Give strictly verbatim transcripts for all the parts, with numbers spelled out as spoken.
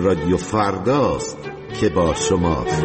رادیو فرداست که با شماست.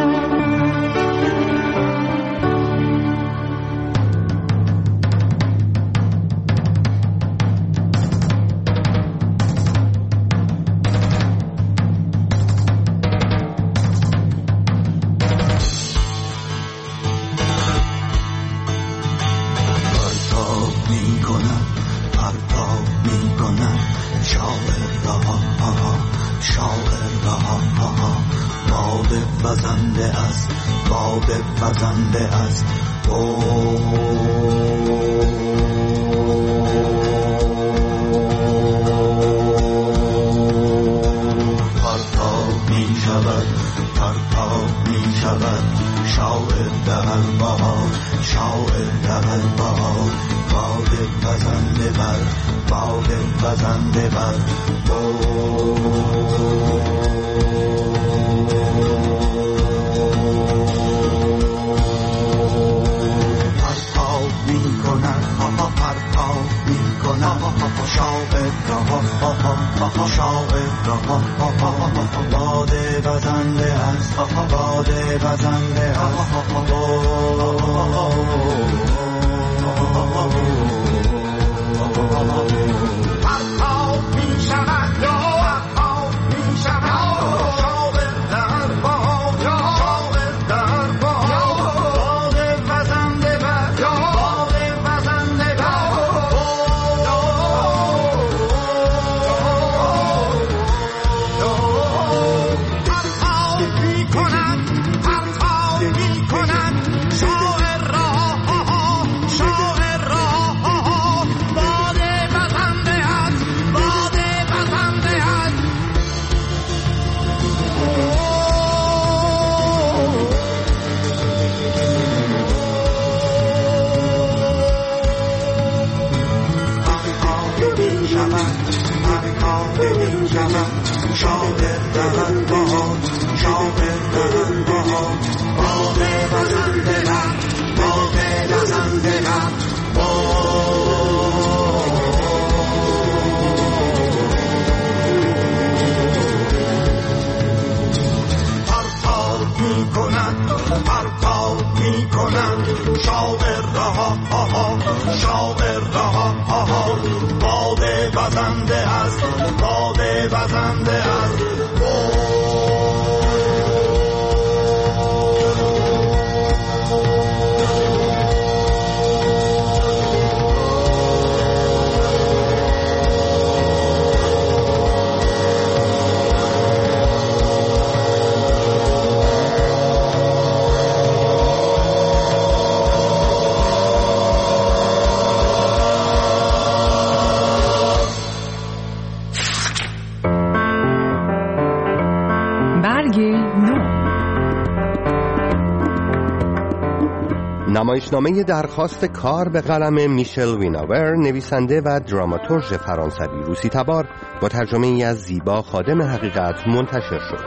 نمایشنامه درخواست کار به قلم میشل ویناور، نویسنده و دراماتورژ فرانسوی روسی تبار، با ترجمه ای از زیبا خادم حقیقت منتشر شد.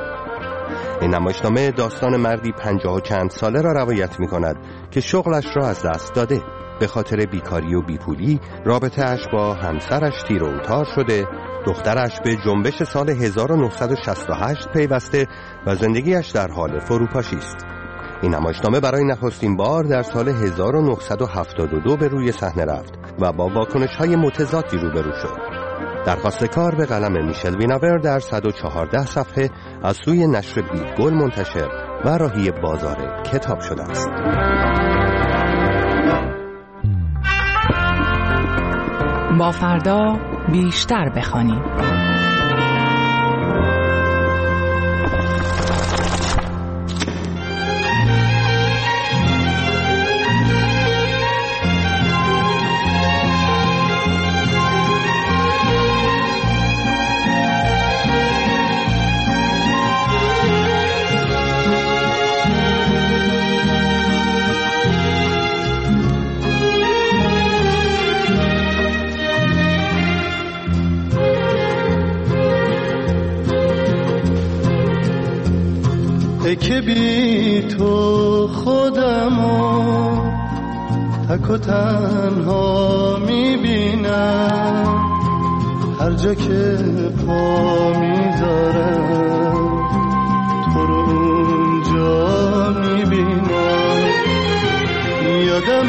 این نمایشنامه داستان مردی پنجاه و چند ساله را روایت می کند که شغلش را از دست داده. به خاطر بیکاری و بیپولی رابطه‌اش با همسرش تیر و تار شده، دخترش به جنبش سال هزار و نهصد و شصت و هشت پیوسته و زندگیش در حال فروپاشی است. این نمایشنامه برای نخستین بار در سال هزار و نهصد و هفتاد و دو به روی صحنه رفت و با واکنش‌های متضادی روبرو شد. درخواست کار به قلم میشل ویناور در صد و چهارده صفحه از سوی نشر بیدگل منتشر و راهی بازار کتاب شده است. با فردا بیشتر بخوانید. که بی تو خودمو تک و تنها میبینم، هر جا که پا میذارم تو رو اونجا میبینم. یادم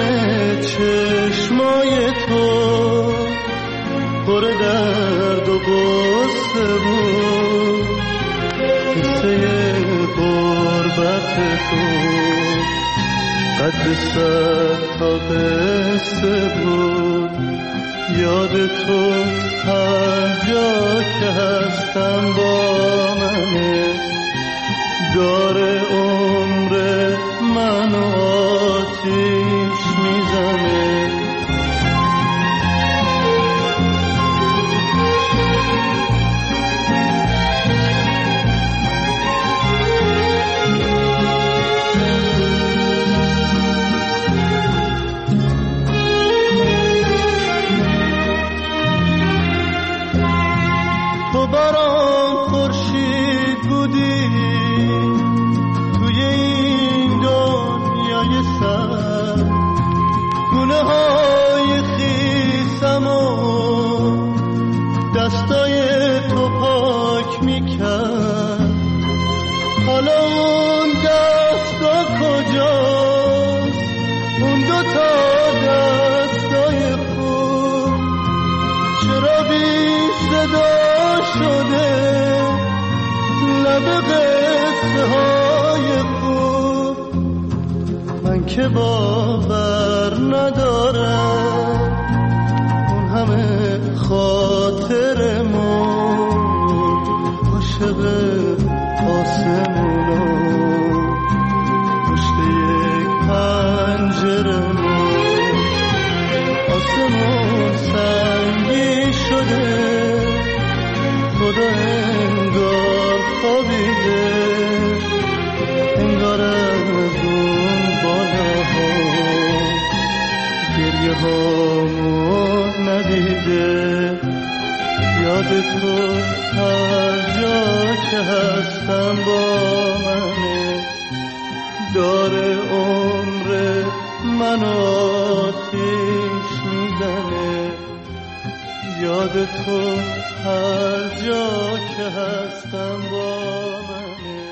چشمای تو پر درد و غصه بود، قصه غربت تو قد صد تا قصه بود. یاد تو هر جا که هستم با منه، داره عمر منو آتیش میزنه. تو برام خورشید بودی توی این دنیای سر، گونه های خیسم و دستای تو پاک میکرد. حالا اون دستا کجاست، اون دوتا دستای خوب چرا بی صدا شده لب قصه های خوب؟ من که باور ندارم اون همه خاطرمون عاشق آسمونو پشت یک پنجرمون. آسمون سنگی شده، خدا انگار خوابیده، انگار از اون بالاها گریه هامو ندیده. یاد تو هر جا که هستم با منه، داره عمر منو آتیش میزنه. یاد تو هر جا که هستم با منه.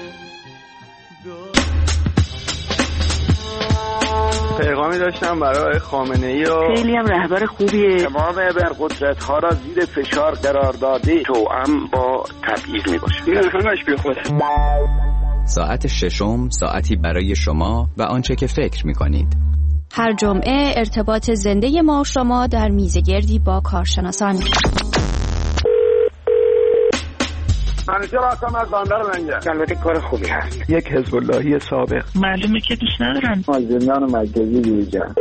پیغامی داشتم برای خامنه‌ای و خیلی هم رهبر خوبیه. تمام ابرقدرت ها را زیر فشار قرار داده، توأم با تبعیض میباشه. این همش بی خوده. ساعت ششم، ساعتی برای شما و آنچه که فکر میکنید. هر جمعه ارتباط زنده ما و شما در میزگردی با کارشناسان. منیجر هستم از بندر منجر. البته کار خوبی هست. یک حزب اللهی سابق. معلومه که دوست ندارن. مازندران مرکزی دیجا.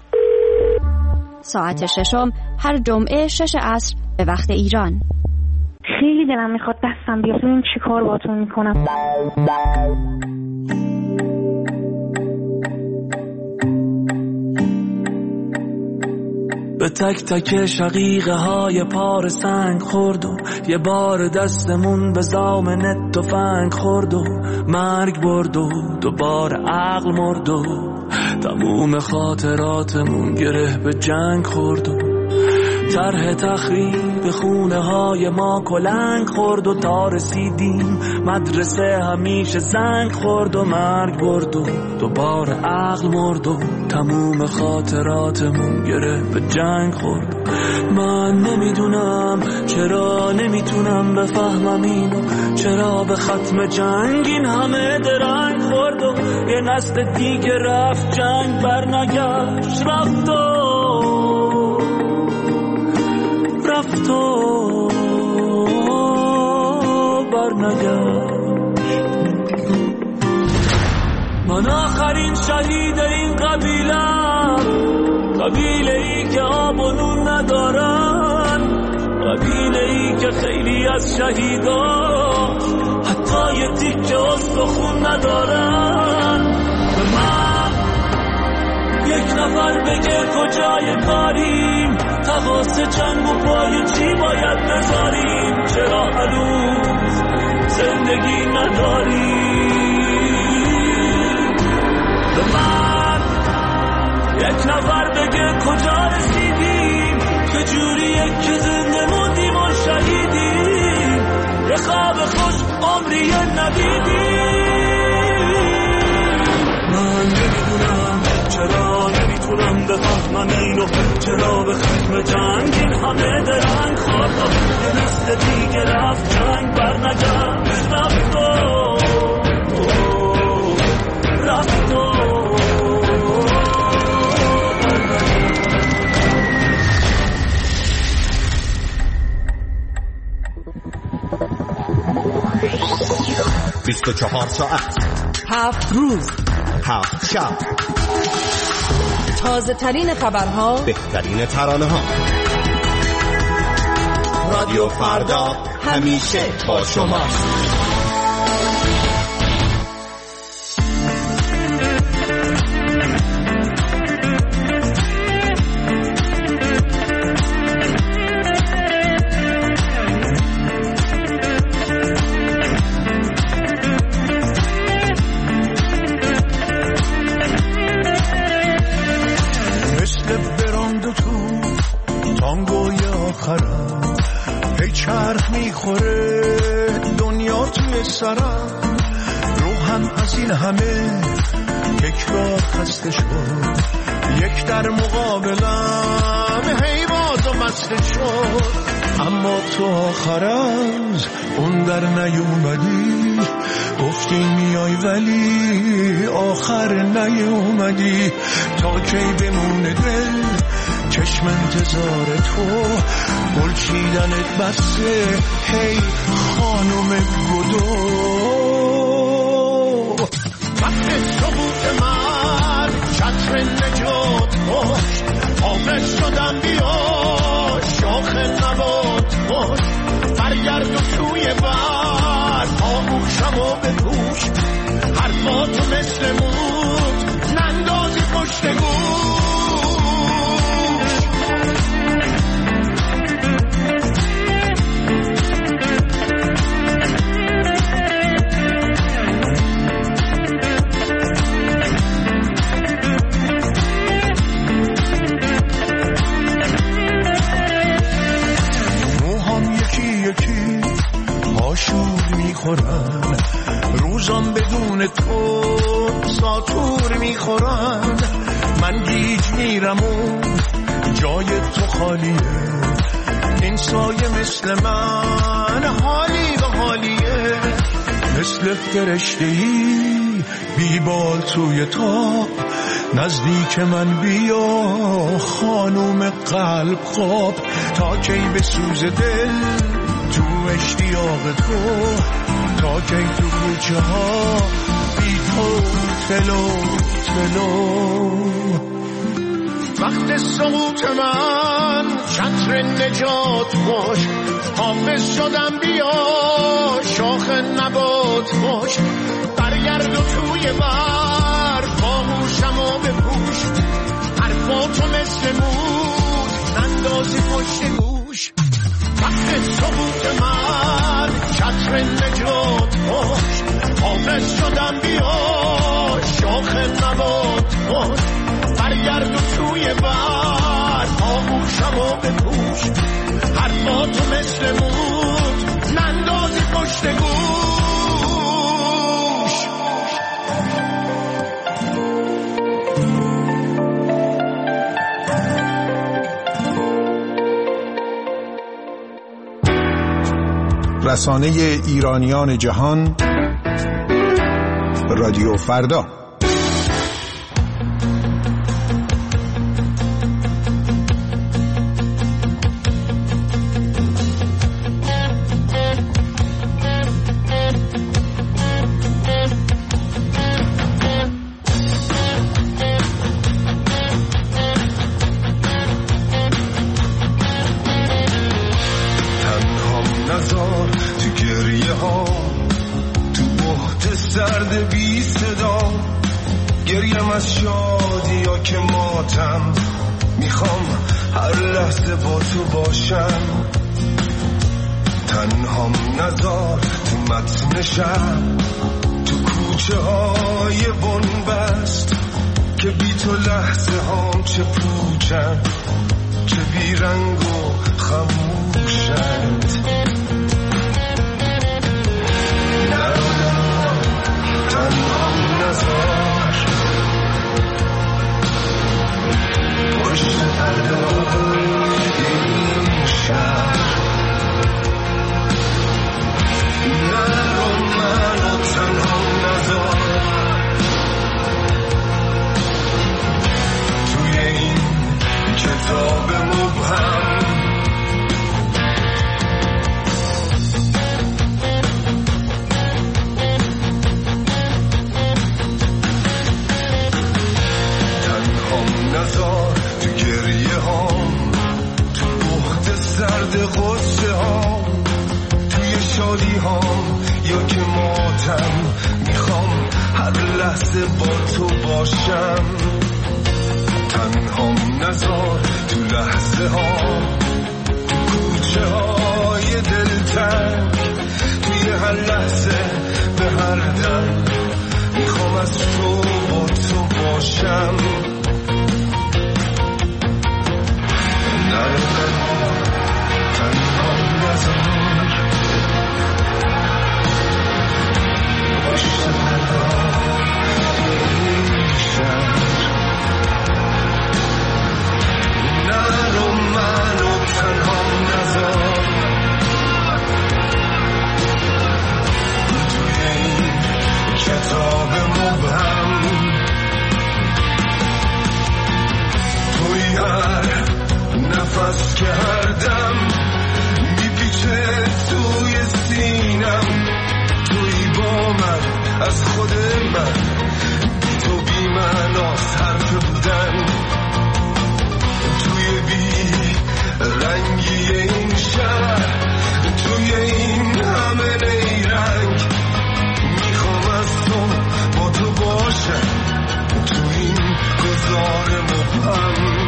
ساعت ششم هر جمعه شش عصر به وقت ایران. خیلی دلم میخواد دستم بیاد ببینم چی کار باهاتون میکنم. به تک تک شقیقه های پار سنگ خورد و یه بار دستمون به زامن تفنگ خورد و مرگ برد و دوباره عقل مرد و تموم خاطراتمون گره به جنگ خورد و طرح تخریب خونه های ما کلنگ خورد و تا رسیدیم مدرسه همیشه زنگ خورد و مرگ برد و دوباره عقل مرد و تموم خاطراتمون گره به جنگ خورد. من نمیدونم چرا نمیتونم بفهمم اینو، چرا به ختم جنگ این همه درنگ خورد و یه نسل دیگه رفت جنگ برنگشت، رفت و رفت و برنگشت. من آخرین شهید این قبیلم، قبیله ای که آب و نون ندارن، قبیله ای که خیلی از شهیدان حتی یه تیکه استخون ندارن. به من یک نفر بگه کجای کاریم، تقاس جنگ و پای چی باید بذاریم، چرا هنوز زندگی نداریم. به من یک نفر بگه کجا رسیدیم، چجوریه که زنده موندیم و عمری ندیدی. من نمیدونم چرا نمیتونم بفهمم اینو، چرا به ختم جنگ این همه درنگ خواهد یه نسل دیگه رفت جنگ بر نگرد رفت و رفت و بیست و چهار ساعت، هفت روز، هفت شب، تازه ترین خبرها، بهترین ترانه ها. رادیو فردا همیشه با شماست. چرخ میخوره دنیا توی سرم، روحم از این همه تکرار خسته شد، یک در مقابلم هی باز و مسته شد، اما تو آخر از اون در نیومدی، گفتی میای ولی آخر نیومدی، تا کی بمونه دل چشم انتظار تو، گل چیدنت بسه هی خانم گدو. وقت سقوط من چتر نجات باش، حافظ شدم بیا شاخ نبات باش، برگرد و توی بر آموشم و بپوش، حرفاتو مثل موت نندازی پشت گوش. روزام بدون تو ساتور میخورن، من گیج میرم و جای تو خالیه، این سایه مثل من حالی و حالیه، مثل فرشته‌ای بیبال توی تاب، نزدیک من بیا خانوم قلب خواب، تا کی به سوز دل تو اشتیاق تو، تا کی تو کوچه ها بی تو تلو تلو. وقت سقوط من چتر نجات باش، حافظ شدم بیا شاخ نبات باش، برگرد و توی بر خاموشم و بپوش، حرفاتو مثل موت نندازی پشت گوش. وقت سقوط من چتر نجات باش، حافظ شدم بیا شاخ نبات باش، برگرد و توی بر آغوشم و بپوش، حرفاتو مثل موت نندازی پشت گوش. رسانه ایرانیان جهان، رادیو فردا. تو کوچه های بنبست که بی تو لحظه هم چه پوچن، چه بیرنگ و خموشند. نزار تو لحظه ها، کوچه های دلتنگ، توی هر لحظه به هر دم میخوام از تو با تو باشم. نرو نرو تنها نزار، پشت پرده نرو منو تنها نزار، توی این کتاب مبهم توی هر نفس که هر دم میپیچه توی سینم، توی با من از خود من، بی تو بی من از حرف بودن، توی بی رنگی این شهر، توی این همه نیرنگ میخوام از تو با تو باشم، توی این گذار مبهم.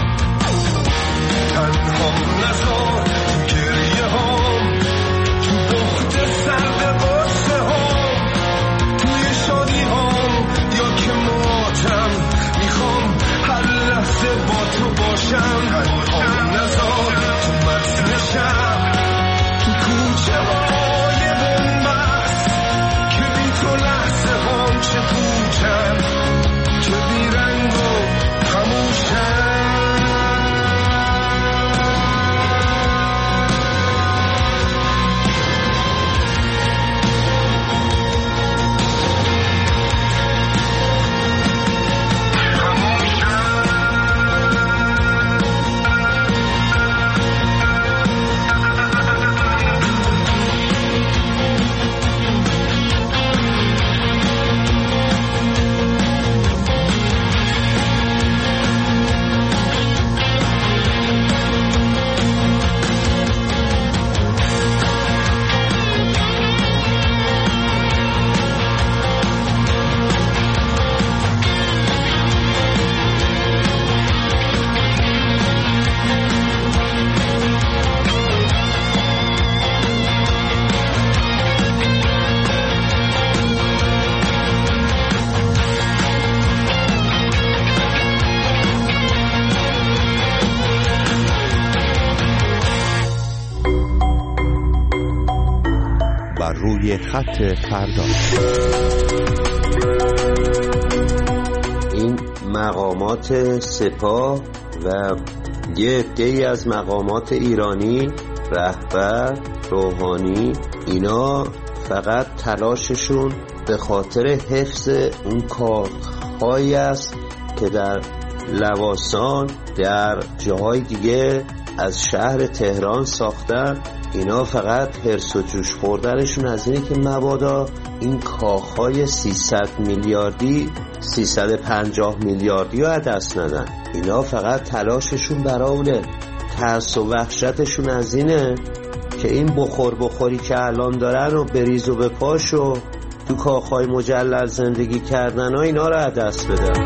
تنها نزار تو گریه هام، تو بخت سرد باسه هام، توی شادی هام یا که ماتم، میخوام هر لحظه با تو باشم. تنها نزار تو متن شب، تو کوچه های بنبست، که بی تو لحظه هام چه پوچم، چه بی رنگ و خموشم. روی خط فردا. این مقامات سپاه و یه عده‌ای از مقامات ایرانی، رهبر، روحانی، اینا فقط تلاششون به خاطر حفظ اون کارهایی است که در لواسان، در جاهای دیگه از شهر تهران ساختن. اینا فقط حرص و جوش خوردنشون از اینه که مبادا این کاخهای سیصد میلیاردی سیصد و پنجاه میلیاردی رو از دست ندن. اینا فقط تلاششون برای اونه، ترس و وحشتشون از اینه که این بخور بخوری که الان دارن و بریز و بپاش و تو کاخهای مجلل زندگی کردن و اینا رو از دست بدن.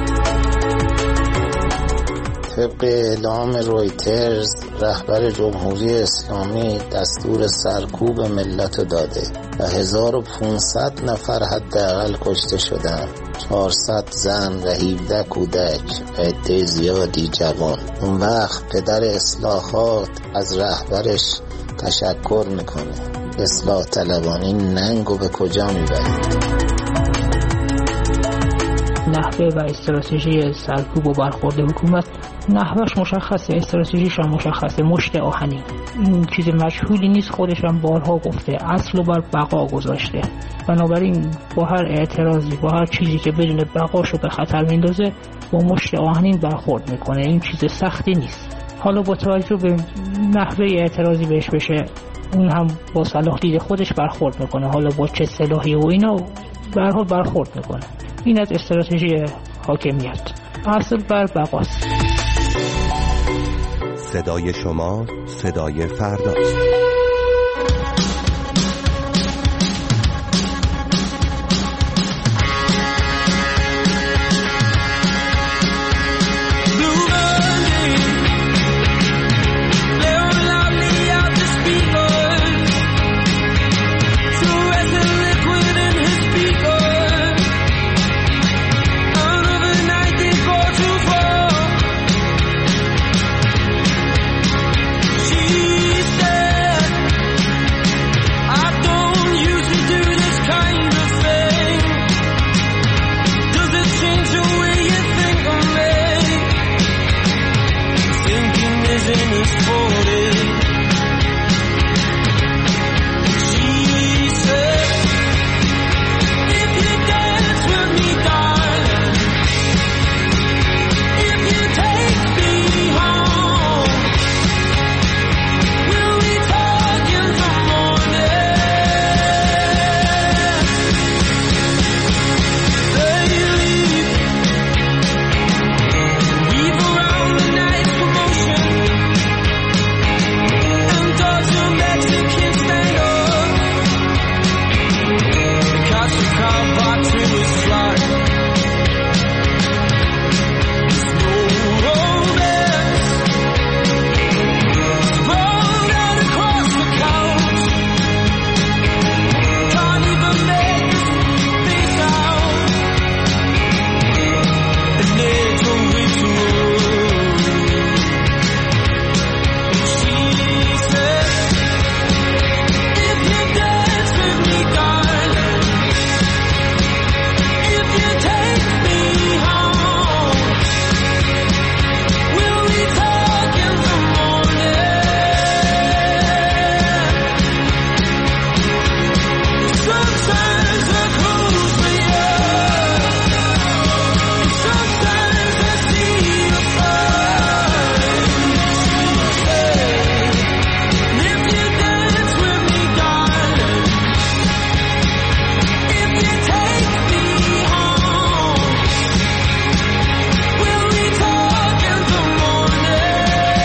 طبق اعلام رویترز، رهبر جمهوری اسلامی دستور سرکوب ملت داده و هزار و پانصد نفر حداقل کشته شدن، چهارصد زن و هفده کودک و عده زیادی جوان. اون وقت پدر اصلاحات از رهبرش تشکر میکنه. اصلاح طلبانی ننگو به کجا میبرید؟ نحوه و استراتژی سرکوب و برخورد حکومت نحوهش مشخصه، استراتژیش هم مشخصه، مشت آهنی. این چیز مجهولی نیست، خودش هم بارها گفته، اصل و بر بقا گذاشته. بنابراین با هر اعتراضی، با هر چیزی که بدون بقاشو به خطر میندازه، با مشت آهنین برخورد میکنه. این چیز سختی نیست. حالا با توجه به نحوه اعتراضی بهش بشه، اون هم با صلاح دید خودش برخورد میکنه. حالا با چه سلاحی و اینا به هر حال برخورد میکنه. این از استراتژی حاکمیت، اصل بر بقاست. صدای شما صدای فرداست. Blue Monday, in his forties. She said, if you dance with me, darling, if you take me home, we'll be talking till morning. They leave, weave around the night's commotion, and dogs and Mexican stand up. Catch the car box in his flight. There's no romance. Rolled out across the couch. Can't even make this face out. It needs a ritual. She said, if you dance with me, darling, if you take me home, we'll be talking till morning. Sometimes I close my eyes, sometimes I see the signs. If you dance with me, darling, if you take me home, we'll be talking till morning.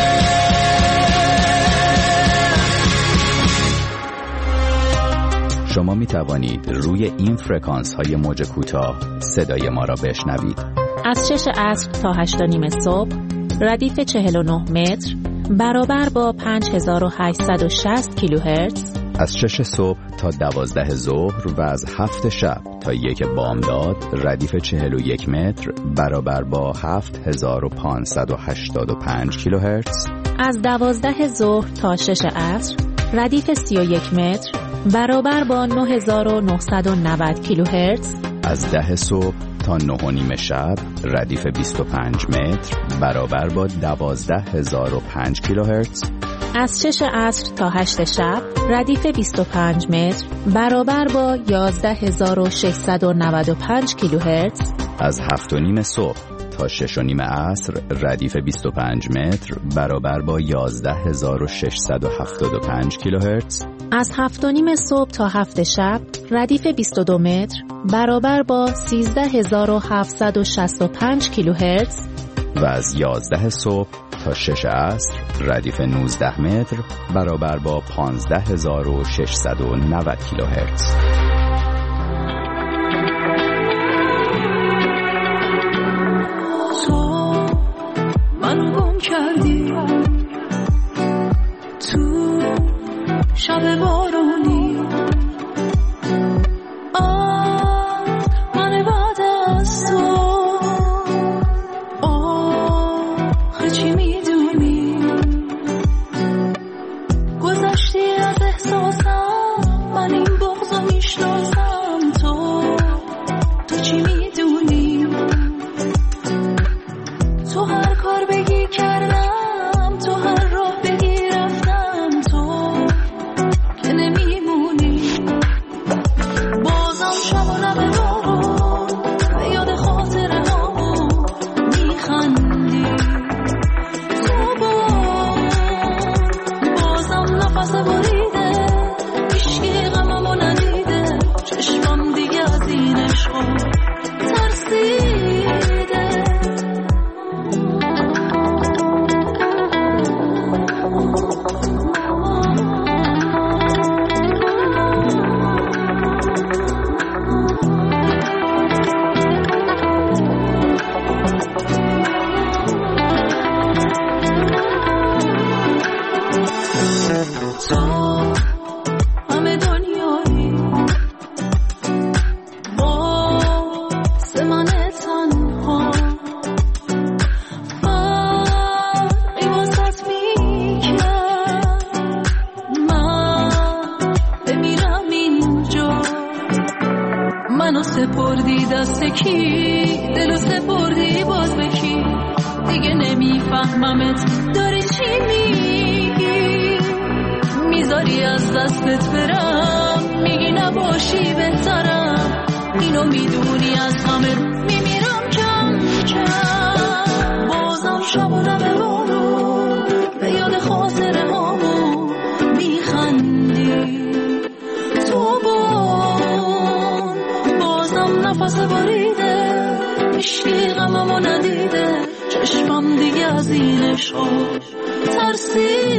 شما می توانید روی این فرکانس های موج کوتاه صدای ما را بشنوید. از شش عصر تا هشت و نیم صبح ردیف چهل و نه متر برابر با پنج هزار و هشتصد و شصت کیلوهرتز. از شش صبح تا دوازده ظهر و از هفت شب تا یک بامداد ردیف چهل و یک متر برابر با هفت هزار و پانصد و هشتاد و پنج کیلوهرتز. از دوازده ظهر تا شش عصر ردیف سی و یک متر برابر با نه هزار و نهصد و نود کیلوهرتز. از ده صبح تا نه و نیم شب ردیف بیست و پنج متر برابر با دوازده هزار و پنج کیلوهرتز. از شش عصر تا هشت شب ردیف بیست و پنج متر برابر با یازده هزار و ششصد و نود و پنج کیلوهرتز. از هفت و نیم صبح تا شش و نیم عصر ردیف بیست و پنج متر برابر با یازده هزار و ششصد و هفتاد و پنج کیلوهرتز. از هفت و نیم صبح تا هفت شب ردیف بیست و دو متر برابر با سیزده هزار و هفتصد و شصت و پنج کیلوهرتز. و از یازده صبح تا شش عصر ردیف نوزده متر برابر با پانزده هزار و ششصد و نود کیلوهرتز. تو منو گم کردی تو شب بارونی، آه من بعد از تو، آخه چی میدونی گذشتی از احساسم، من این بغضو میشناسم. تو تو چی میدونی تو هر کار بگی کردم، تو هر راه بگی رفتم، تو که نمیمونی. بازم شب و لب رو به یاد خاطره ها میخندی. تو بازم نفس بریده، هیچکی غممو ندیده، چشمم دیگه از این عشقا ترسیده. تو همه دنیایی واسه من تنها، فرقی واسط میکرد من بمیرم اینجا. منو سپردی دست کی، دلو سپردی باز به کی، دیگه نمیفهم نمیفهممت داری چی میگی، میذاری از دستت برم، میگی نباشی بهترم، اینو میدونی از غمت میمیرم کم کم. بازم شب و دم بارون به یاد خاطره هامو میخندی، تو بان بازم نفس باریده، عشقی غممو ندیده، چشمم دیگه از این عشقا ترسید.